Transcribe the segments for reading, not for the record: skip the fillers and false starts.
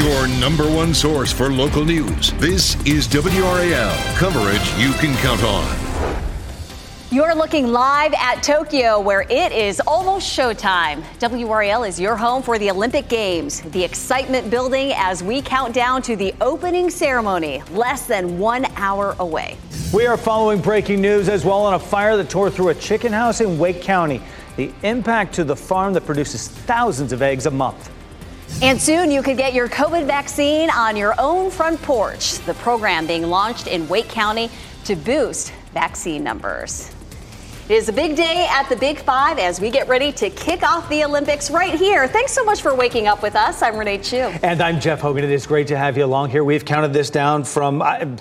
Your number one source for local news. This is WRAL, coverage you can count on. You're looking live at Tokyo, where it is almost showtime. WRAL is your home for the Olympic Games. The excitement building as we count down to the opening ceremony, less than 1 hour away. We are following breaking news as well on a fire that tore through a chicken house in Wake County. The impact to the farm that produces thousands of eggs a month. And soon you could get your COVID vaccine on your own front porch. The program being launched in Wake County to boost vaccine numbers. It is a big day at the Big Five as we get ready to kick off the Olympics right here. Thanks so much for waking up with us. I'm Renee Chu. And I'm Jeff Hogan. It is great to have you along here. We've counted this down from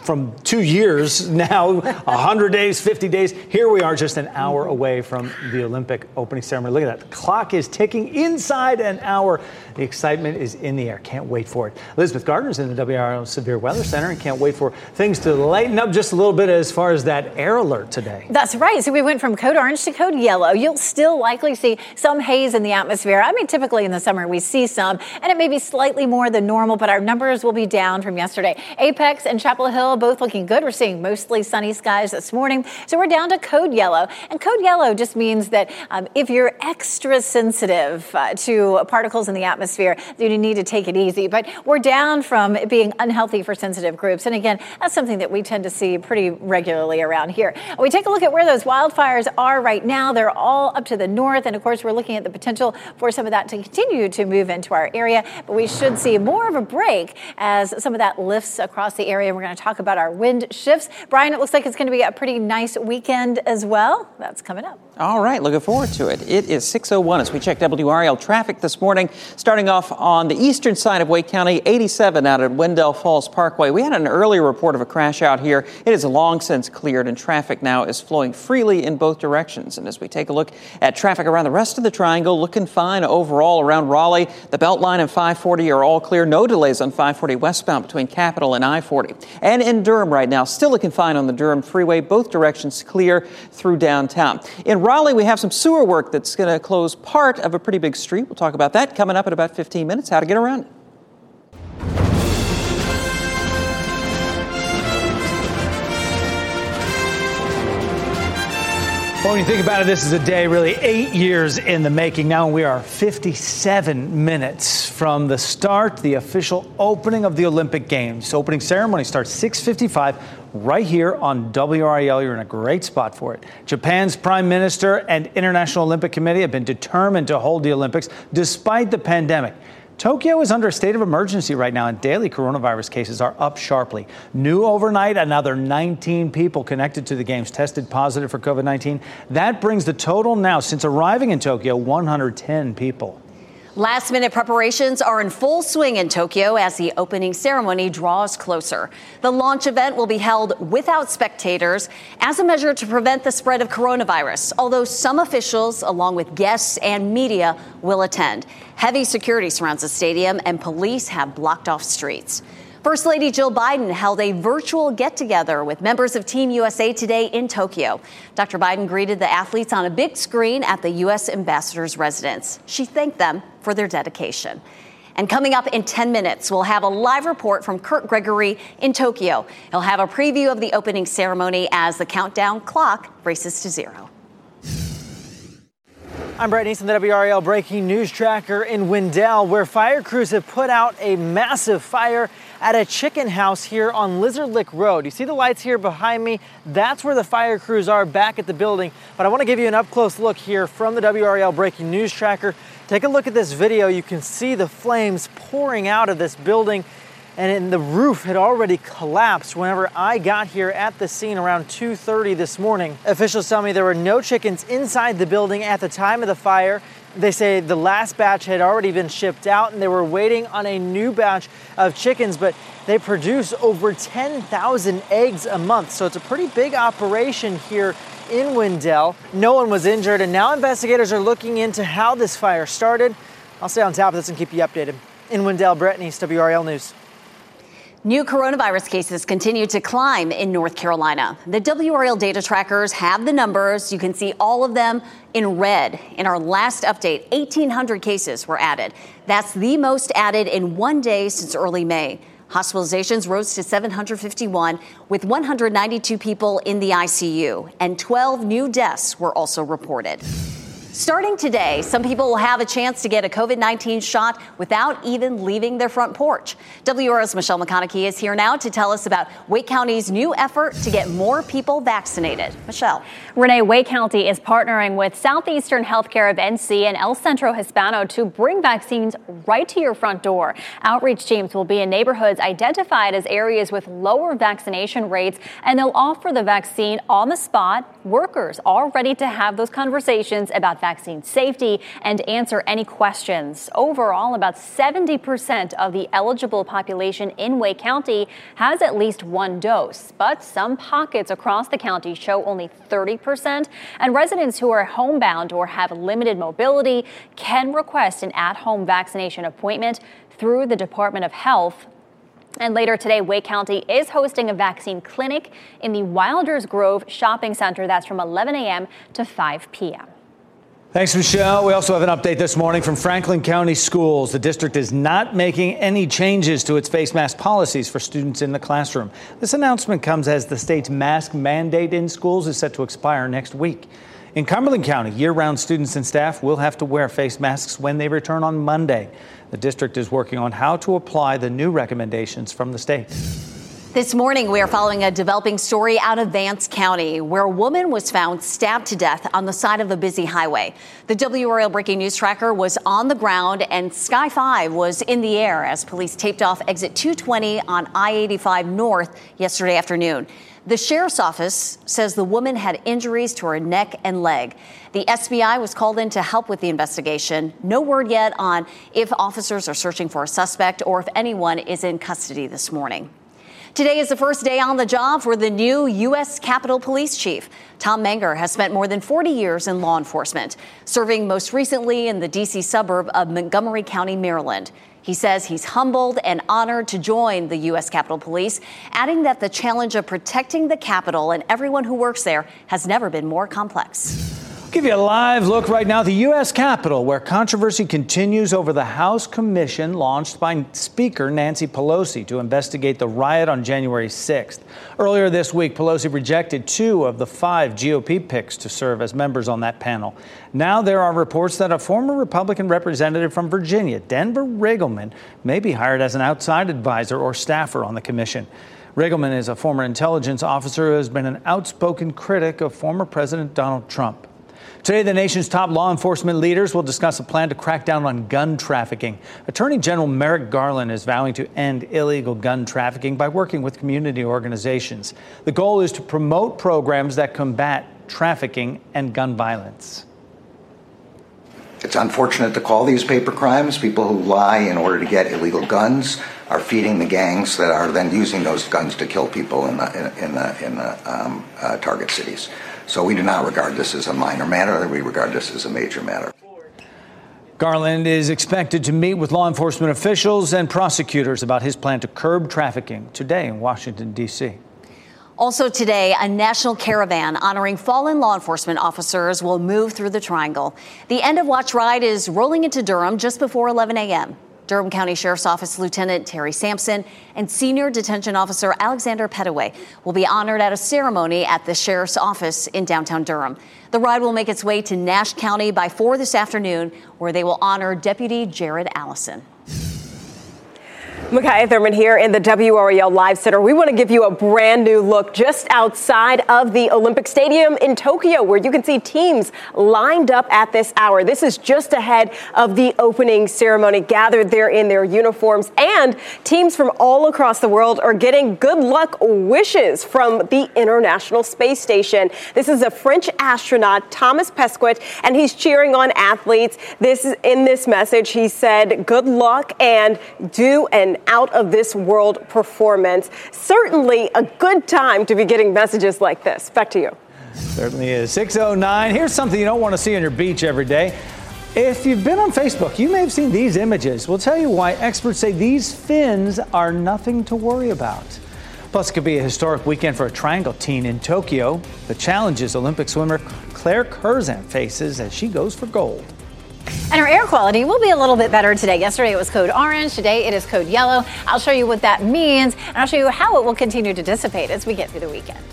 2 years now, 100 days, 50 days. Here we are just an hour away from the Olympic opening ceremony. Look at that. The clock is ticking inside an hour. The excitement is in the air. Can't wait for it. Elizabeth Gardner's in the WRAL Severe Weather Center and can't wait for things to lighten up just a little bit as far as that air alert today. That's right. So we went from code orange to code yellow. You'll still likely see some haze in the atmosphere. I mean, typically in the summer we see some, and it may be slightly more than normal, but our numbers will be down from yesterday. Apex and Chapel Hill both looking good. We're seeing mostly sunny skies this morning. So we're down to code yellow. And code yellow just means that if you're extra sensitive to particles in the atmosphere, then you need to take it easy. But we're down from it being unhealthy for sensitive groups. And again, that's something that we tend to see pretty regularly around here. We take a look at where those wildfires are right now. They're all up to the north. And of course, we're looking at the potential for some of that to continue to move into our area. But we should see more of a break as some of that lifts across the area. We're going to talk about our wind shifts. Brian, it looks like it's going to be a pretty nice weekend as well. That's coming up. All right, looking forward to it. It is 6:01 as we check WRAL traffic this morning. Starting off on the eastern side of Wake County, 87 out at Wendell Falls Parkway. We had an earlier report of a crash out here. It is long since cleared, and traffic now is flowing freely in both directions. And as we take a look at traffic around the rest of the triangle, looking fine overall around Raleigh. The Beltline and 540 are all clear. No delays on 540 westbound between Capitol and I-40. And in Durham right now, still looking fine on the Durham Freeway. Both directions clear through downtown. In Raleigh, we have some sewer work that's going to close part of a pretty big street. We'll talk about that coming up in about 15 minutes, how to get around it. Well, when you think about it, this is a day really 8 years in the making. Now we are 57 minutes from the start, the official opening of the Olympic Games. Opening ceremony starts 6:55 right here on WRAL. You're in a great spot for it. Japan's Prime Minister and International Olympic Committee have been determined to hold the Olympics despite the pandemic. Tokyo is under a state of emergency right now, and daily coronavirus cases are up sharply. New overnight, another 19 people connected to the games tested positive for COVID-19. That brings the total now, since arriving in Tokyo, 110 people. Last-minute preparations are in full swing in Tokyo as the opening ceremony draws closer. The launch event will be held without spectators as a measure to prevent the spread of coronavirus, although some officials, along with guests and media, will attend. Heavy security surrounds the stadium, and police have blocked off streets. First Lady Jill Biden held a virtual get-together with members of Team USA today in Tokyo. Dr. Biden greeted the athletes on a big screen at the U.S. ambassador's residence. She thanked them for their dedication. And coming up in 10 minutes, we'll have a live report from Kurt Gregory in Tokyo. He'll have a preview of the opening ceremony as the countdown clock races to zero. I'm Brett Neeson, the WRAL Breaking News Tracker in Wendell, where fire crews have put out a massive fire at a chicken house here on Lizard Lick Road. You see the lights here behind me? That's where the fire crews are back at the building. But I want to give you an up-close look here from the WRAL Breaking News Tracker. Take a look at this video. You can see the flames pouring out of this building, and the roof had already collapsed whenever I got here at the scene around 2:30 this morning. Officials tell me there were no chickens inside the building at the time of the fire. They say the last batch had already been shipped out and they were waiting on a new batch of chickens, but they produce over 10,000 eggs a month. So it's a pretty big operation here in Wendell. No one was injured, and now investigators are looking into how this fire started. I'll stay on top of this and keep you updated. In Wendell, Brett Neese, WRAL News. New coronavirus cases continue to climb in North Carolina. The WRAL data trackers have the numbers. You can see all of them in red. In our last update, 1,800 cases were added. That's the most added in one day since early May. Hospitalizations rose to 751, with 192 people in the ICU, and 12 new deaths were also reported. Starting today, some people will have a chance to get a COVID-19 shot without even leaving their front porch. WRAL's Michelle McConaughey is here now to tell us about Wake County's new effort to get more people vaccinated. Michelle. Renee, Wake County is partnering with Southeastern Healthcare of NC and El Centro Hispano to bring vaccines right to your front door. Outreach teams will be in neighborhoods identified as areas with lower vaccination rates, and they'll offer the vaccine on the spot. Workers are ready to have those conversations about vaccine safety and answer any questions. Overall, about 70% of the eligible population in Wake County has at least one dose, but some pockets across the county show only 30%, and residents who are homebound or have limited mobility can request an at-home vaccination appointment through the Department of Health. And later today, Wake County is hosting a vaccine clinic in the Wilders Grove Shopping Center. That's from 11 a.m. to 5 p.m. Thanks, Michelle. We also have an update this morning from Franklin County Schools. The district is not making any changes to its face mask policies for students in the classroom. This announcement comes as the state's mask mandate in schools is set to expire next week. In Cumberland County, year-round students and staff will have to wear face masks when they return on Monday. The district is working on how to apply the new recommendations from the state. This morning, we are following a developing story out of Vance County, where a woman was found stabbed to death on the side of a busy highway. The WRAL Breaking News Tracker was on the ground, and Sky 5 was in the air as police taped off exit 220 on I-85 North yesterday afternoon. The sheriff's office says the woman had injuries to her neck and leg. The SBI was called in to help with the investigation. No word yet on if officers are searching for a suspect or if anyone is in custody this morning. Today is the first day on the job for the new U.S. Capitol Police Chief. Tom Menger has spent more than 40 years in law enforcement, serving most recently in the D.C. suburb of Montgomery County, Maryland. He says he's humbled and honored to join the U.S. Capitol Police, adding that the challenge of protecting the Capitol and everyone who works there has never been more complex. Give you a live look right now at the U.S. Capitol, where controversy continues over the House commission launched by Speaker Nancy Pelosi to investigate the riot on January 6th. Earlier this week, Pelosi rejected 2 of the 5 GOP picks to serve as members on that panel. Now there are reports that a former Republican representative from Virginia, Denver Riggleman, may be hired as an outside advisor or staffer on the commission. Riggleman is a former intelligence officer who has been an outspoken critic of former President Donald Trump. Today, the nation's top law enforcement leaders will discuss a plan to crack down on gun trafficking. Attorney General Merrick Garland is vowing to end illegal gun trafficking by working with community organizations. The goal is to promote programs that combat trafficking and gun violence. It's unfortunate to call these paper crimes. People who lie in order to get illegal guns are feeding the gangs that are then using those guns to kill people in the target cities. So we do not regard this as a minor matter. We regard this as a major matter. Garland is expected to meet with law enforcement officials and prosecutors about his plan to curb trafficking today in Washington, D.C. Also today, a national caravan honoring fallen law enforcement officers will move through the Triangle. The End of Watch ride is rolling into Durham just before 11 a.m. Durham County Sheriff's Office Lieutenant Terry Sampson and Senior Detention Officer Alexander Pettaway will be honored at a ceremony at the Sheriff's Office in downtown Durham. The ride will make its way to Nash County by 4 this afternoon, where they will honor Deputy Jared Allison. Micaiah Thurman here in the WRAL Live Center. We want to give you a brand new look just outside of the Olympic Stadium in Tokyo, where you can see teams lined up at this hour. This is just ahead of the opening ceremony, gathered there in their uniforms, and teams from all across the world are getting good luck wishes from the International Space Station. This is a French astronaut, Thomas Pesquet, and he's cheering on athletes. In this message, he said, good luck and do an out-of-this-world performance. Certainly a good time to be getting messages like this. Back to you. Certainly is. 6:09. Here's something you don't want to see on your beach every day. If you've been on Facebook, you may have seen these images. We'll tell you why experts say these fins are nothing to worry about. Plus, it could be a historic weekend for a triangle teen in Tokyo. The challenges Olympic swimmer Claire Curzan faces as she goes for gold. And our air quality will be a little bit better today. Yesterday it was code orange. Today it is code yellow. I'll show you what that means, and I'll show you how it will continue to dissipate as we get through the weekend.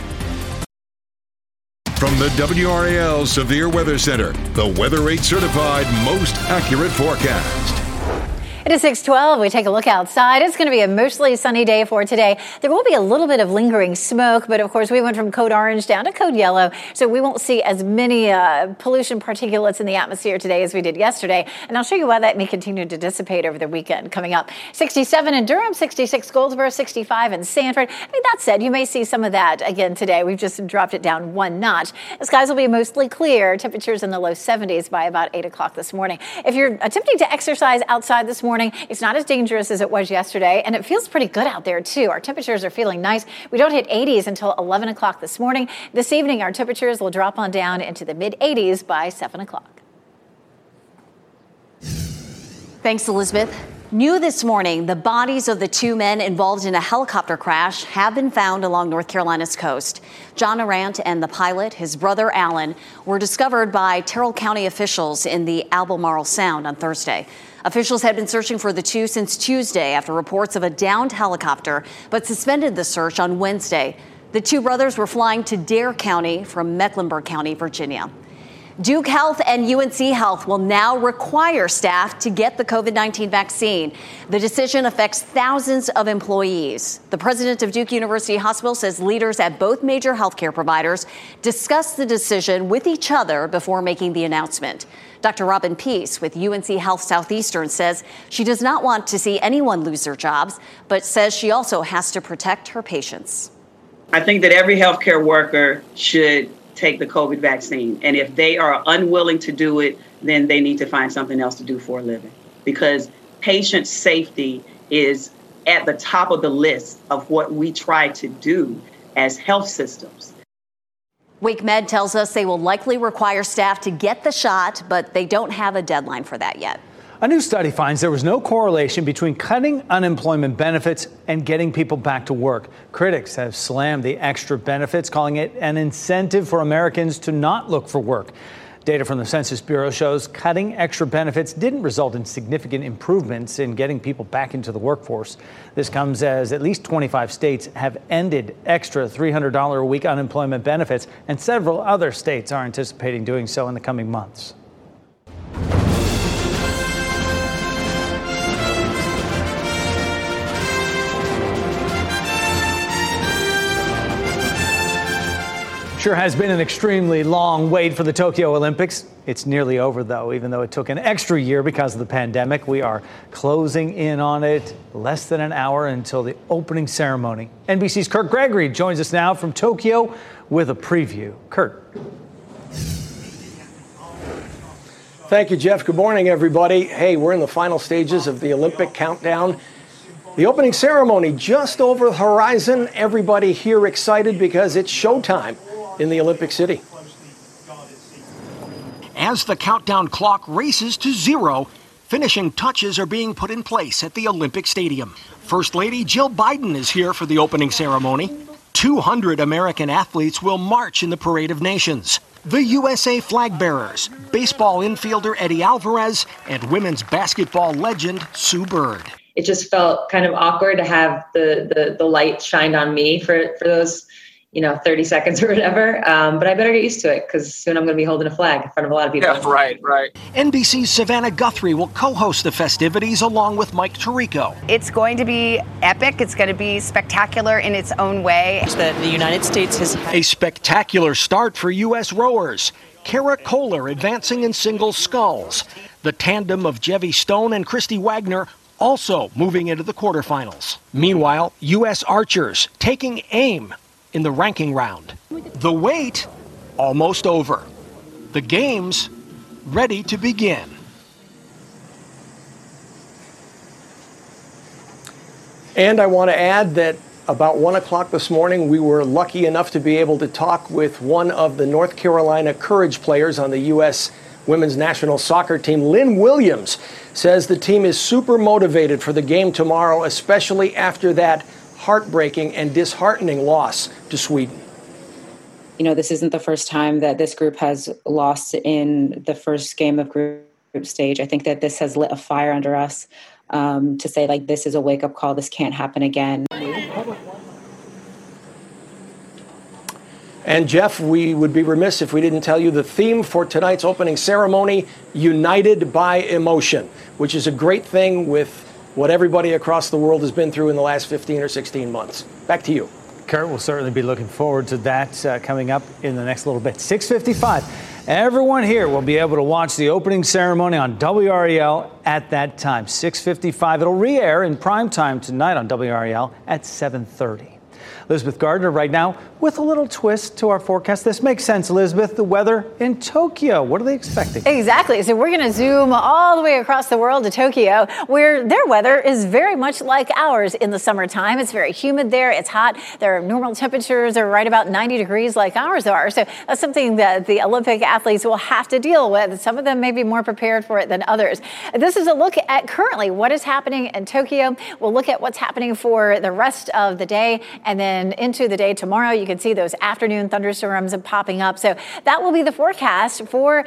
From the WRAL Severe Weather Center, the Weather 8 certified most accurate forecast. It is 6:12. We take a look outside. It's going to be a mostly sunny day for today. There will be a little bit of lingering smoke, but of course we went from code orange down to code yellow, so we won't see as many pollution particulates in the atmosphere today as we did yesterday. And I'll show you why that may continue to dissipate over the weekend. Coming up, 67 in Durham, 66 Goldsboro, 65 in Sanford. I mean, that said, you may see some of that again today. We've just dropped it down one notch. The skies will be mostly clear. Temperatures in the low 70s by about 8 o'clock this morning. If you're attempting to exercise outside this morning, it's not as dangerous as it was yesterday, and it feels pretty good out there, too. Our temperatures are feeling nice. We don't hit 80s until 11 o'clock this morning. This evening, our temperatures will drop on down into the mid-80s by 7 o'clock. Thanks, Elizabeth. New this morning, the bodies of the two men involved in a helicopter crash have been found along North Carolina's coast. John Arant and the pilot, his brother Alan, were discovered by Terrell County officials in the Albemarle Sound on Thursday. Officials had been searching for the two since Tuesday after reports of a downed helicopter, but suspended the search on Wednesday. The two brothers were flying to Dare County from Mecklenburg County, Virginia. Duke Health and UNC Health will now require staff to get the COVID-19 vaccine. The decision affects thousands of employees. The president of Duke University Hospital says leaders at both major healthcare providers discussed the decision with each other before making the announcement. Dr. Robin Peace with UNC Health Southeastern says she does not want to see anyone lose their jobs, but says she also has to protect her patients. I think that every healthcare worker should take the COVID vaccine. And if they are unwilling to do it, then they need to find something else to do for a living, because patient safety is at the top of the list of what we try to do as health systems. Wake Med tells us they will likely require staff to get the shot, but they don't have a deadline for that yet. A new study finds there was no correlation between cutting unemployment benefits and getting people back to work. Critics have slammed the extra benefits, calling it an incentive for Americans to not look for work. Data from the Census Bureau shows cutting extra benefits didn't result in significant improvements in getting people back into the workforce. This comes as at least 25 states have ended extra $300 a week unemployment benefits, and several other states are anticipating doing so in the coming months. Sure has been an extremely long wait for the Tokyo Olympics. It's nearly over, though, even though it took an extra year because of the pandemic. We are closing in on it, less than an hour until the opening ceremony. NBC's Kurt Gregory joins us now from Tokyo with a preview. Kurt. Thank you, Jeff. Good morning, everybody. Hey, we're in the final stages of the Olympic countdown. The opening ceremony just over the horizon. Everybody here excited because it's showtime in the Olympic City. As the countdown clock races to zero, finishing touches are being put in place at the Olympic Stadium. First Lady Jill Biden is here for the opening ceremony. 200 American athletes will march in the Parade of Nations. The USA flag bearers, baseball infielder Eddie Alvarez, and women's basketball legend Sue Bird. It just felt kind of awkward to have the light shined on me for those 30 seconds or whatever. But I better get used to it because soon I'm going to be holding a flag in front of a lot of people. Yeah, right. NBC's Savannah Guthrie will co-host the festivities along with Mike Tirico. It's going to be epic. It's going to be spectacular in its own way. That the United States has a spectacular start for U.S. rowers. Kara Kohler advancing in single sculls. The tandem of Jevi Stone and Christy Wagner also moving into the quarterfinals. Meanwhile, U.S. archers taking aim in the ranking round. The wait almost over. The games ready to begin. And I want to add that about 1 o'clock this morning, we were lucky enough to be able to talk with one of the North Carolina Courage players on the U.S. women's national soccer team. Lynn Williams says the team is super motivated for the game tomorrow, especially after that heartbreaking and disheartening loss to Sweden. You know, this isn't the first time that this group has lost in the first game of group stage. I think that this has lit a fire under us to say, like, this is a wake-up call. This can't happen again. And Jeff, we would be remiss if we didn't tell you the theme for tonight's opening ceremony, United by Emotion, which is a great thing with what everybody across the world has been through in the last 15 or 16 months. Back to you. Kurt, will certainly be looking forward to that coming up in the next little bit. 6:55. Everyone here will be able to watch the opening ceremony on WRAL at that time. 6:55. It'll re-air in prime time tonight on WRAL at 7:30. Elizabeth Gardner right now with a little twist to our forecast. This makes sense, Elizabeth. The weather in Tokyo. What are they expecting? Exactly. So we're going to zoom all the way across the world to Tokyo, where their weather is very much like ours in the summertime. It's very humid there. It's hot. Their normal temperatures are right about 90 degrees like ours are. So that's something that the Olympic athletes will have to deal with. Some of them may be more prepared for it than others. This is a look at currently what is happening in Tokyo. We'll look at what's happening for the rest of the day and then into the day tomorrow. You can see those afternoon thunderstorms popping up. So that will be the forecast for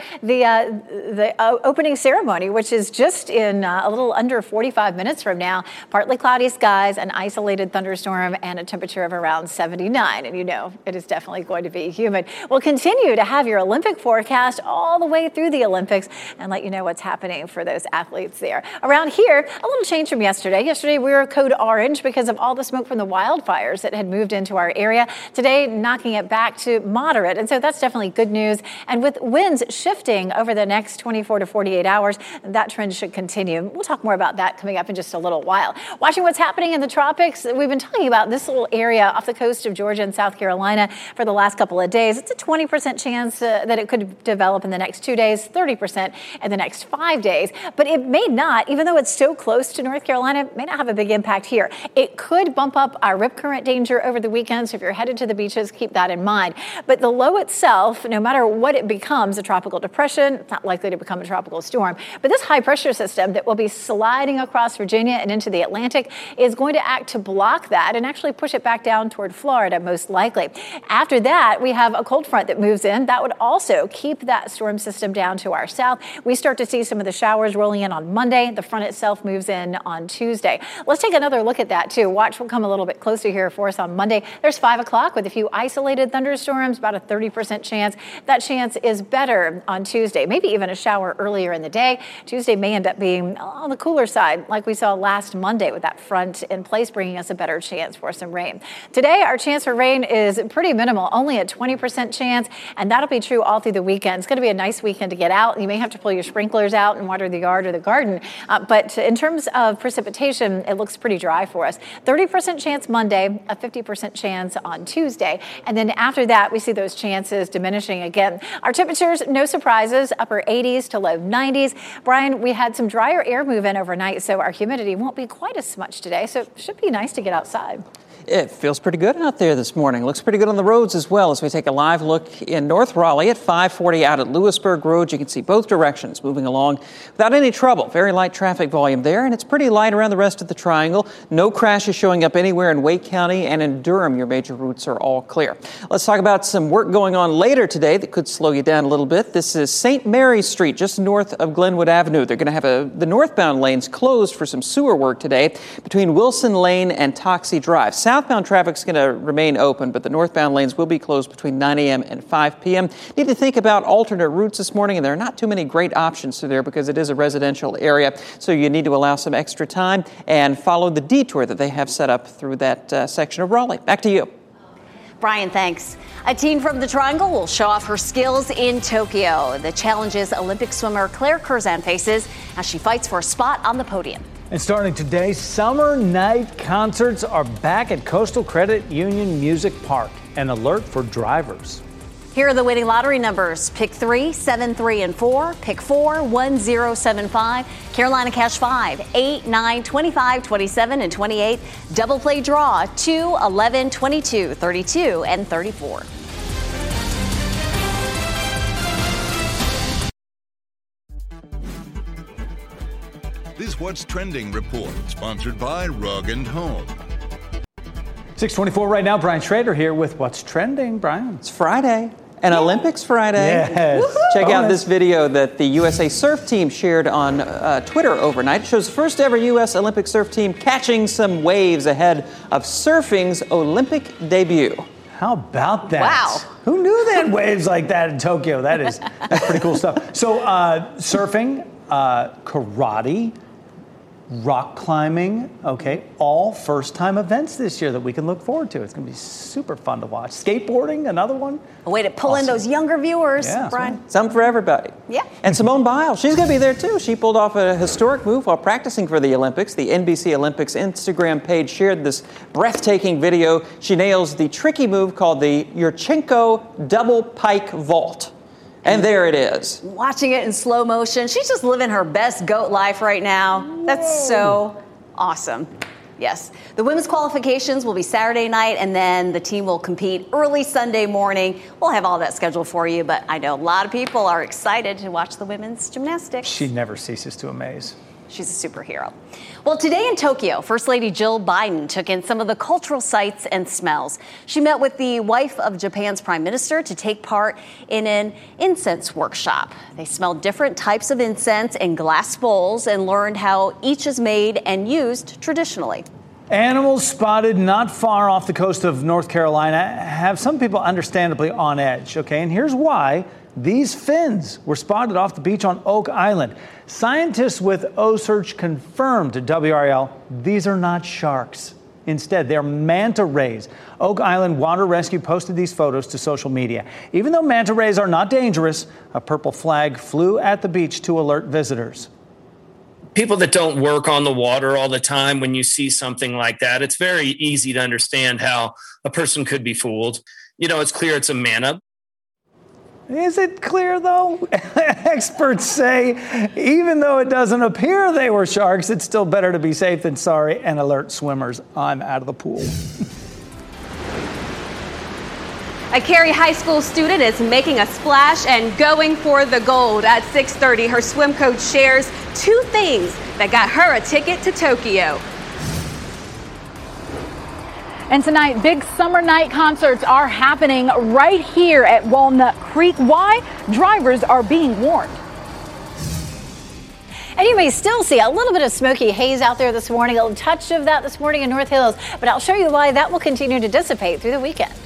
the opening ceremony, which is just in a little under 45 minutes from now. Partly cloudy skies, an isolated thunderstorm, and a temperature of around 79. And you know, it is definitely going to be humid. We'll continue to have your Olympic forecast all the way through the Olympics and let you know what's happening for those athletes there. Around here, a little change from yesterday. Yesterday, we were code orange because of all the smoke from the wildfires that had moved into our area. Today, knocking it back to moderate. And so that's definitely good news. And with winds shifting over the next 24 to 48 hours, that trend should continue. We'll talk more about that coming up in just a little while. Watching what's happening in the tropics, we've been talking about this little area off the coast of Georgia and South Carolina for the last couple of days. It's a 20% chance that it could develop in the next 2 days, 30% in the next 5 days. But it may not, even though it's so close to North Carolina, may not have a big impact here. It could bump up our rip current danger over the weekend, so if you're headed to the beaches, keep that in mind. But the low itself, no matter what it becomes, a tropical depression, it's not likely to become a tropical storm. But this high pressure system that will be sliding across Virginia and into the Atlantic is going to act to block that and actually push it back down toward Florida, most likely. After that, we have a cold front that moves in. That would also keep that storm system down to our south. We start to see some of the showers rolling in on Monday. The front itself moves in on Tuesday. Let's take another look at that, too. Watch will come a little bit closer here for us on Monday. There's 5 o'clock with a few isolated thunderstorms, about a 30% chance. That chance is better on Tuesday, maybe even a shower earlier in the day. Tuesday may end up being on the cooler side, like we saw last Monday with that front in place, bringing us a better chance for some rain. Today, our chance for rain is pretty minimal, only a 20% chance, and that'll be true all through the weekend. It's going to be a nice weekend to get out. You may have to pull your sprinklers out and water the yard or the garden, but in terms of precipitation, it looks pretty dry for us. 30% chance Monday, a 50% chance on Tuesday, and then after that, we see those chances diminishing again. Our temperatures, no surprises, upper 80s to low 90s. Brian, we had some drier air move in overnight, so our humidity won't be quite as much today, so it should be nice to get outside. It feels pretty good out there this morning. Looks pretty good on the roads as well as we take a live look in North Raleigh at 540 out at Lewisburg Road. You can see both directions moving along without any trouble. Very light traffic volume there, and it's pretty light around the rest of the triangle. No crashes showing up anywhere in Wake County, and in Durham, your major routes are all clear. Let's talk about some work going on later today that could slow you down a little bit. This is St. Mary's Street, just north of Glenwood Avenue. They're going to have the northbound lanes closed for some sewer work today between Wilson Lane and Toxey Drive. Southbound traffic is going to remain open, but the northbound lanes will be closed between 9 a.m. and 5 p.m. Need to think about alternate routes this morning, and there are not too many great options through there because it is a residential area, so you need to allow some extra time and follow the detour that they have set up through that section of Raleigh. Back to you. Brian, thanks. A teen from the Triangle will show off her skills in Tokyo. The challenges Olympic swimmer Claire Curzan faces as she fights for a spot on the podium. And starting today, summer night concerts are back at Coastal Credit Union Music Park. An alert for drivers. Here are the winning lottery numbers. Pick 3, 7, 3, and 4. Pick 4, 1, 0, 7, 5. Carolina Cash 5, 8, 9, 25, 27, and 28. Double play draw 2, 11, 22, 32, and 34. today's What's Trending report, sponsored by Rug & Home. 6:24 right now. Brian Schrader here with What's Trending. Brian. It's Friday. And Olympics Friday. Yes. Check out this video that the USA Surf Team shared on Twitter overnight. It shows the first ever U.S. Olympic surf team catching some waves ahead of surfing's Olympic debut. How about that? Wow. Who knew they had waves like that in Tokyo? That's pretty cool stuff. So surfing, karate, rock climbing, okay, all first-time events this year that we can look forward to. It's going to be super fun to watch. Skateboarding, another one. A way to pull in those younger viewers, Yeah, Brian. Something for everybody. Yeah. And Simone Biles, she's going to be there too. She pulled off a historic move while practicing for the Olympics. The NBC Olympics Instagram page shared this breathtaking video. She nails the tricky move called the Yurchenko double pike vault. And there it is. Watching it in slow motion. She's just living her best goat life right now. That's so awesome. Yes. The women's qualifications will be Saturday night, and then the team will compete early Sunday morning. We'll have all that scheduled for you, but I know a lot of people are excited to watch the women's gymnastics. She never ceases to amaze. She's a superhero. Well, today in Tokyo, First Lady Jill Biden took in some of the cultural sights and smells. She met with the wife of Japan's prime minister to take part in an incense workshop. They smelled different types of incense in glass bowls and learned how each is made and used traditionally. Animals spotted not far off the coast of North Carolina have some people understandably on edge, okay? And here's why. These fins were spotted off the beach on Oak Island. Scientists with OSearch confirmed to WRAL these are not sharks. Instead, they're manta rays. Oak Island Water Rescue posted these photos to social media. Even though manta rays are not dangerous, a purple flag flew at the beach to alert visitors. People that don't work on the water all the time, when you see something like that, it's very easy to understand how a person could be fooled. You know, it's clear it's a manta. Is it clear, though? Experts say even though it doesn't appear they were sharks, it's still better to be safe than sorry and alert swimmers. I'm out of the pool. A Cary High School student is making a splash and going for the gold. At 6:30, her swim coach shares 2 things that got her a ticket to Tokyo. And tonight, big summer night concerts are happening right here at Walnut Creek. Why? Drivers are being warned. And you may still see a little bit of smoky haze out there this morning, a touch of that this morning in North Hills, but I'll show you why that will continue to dissipate through the weekend.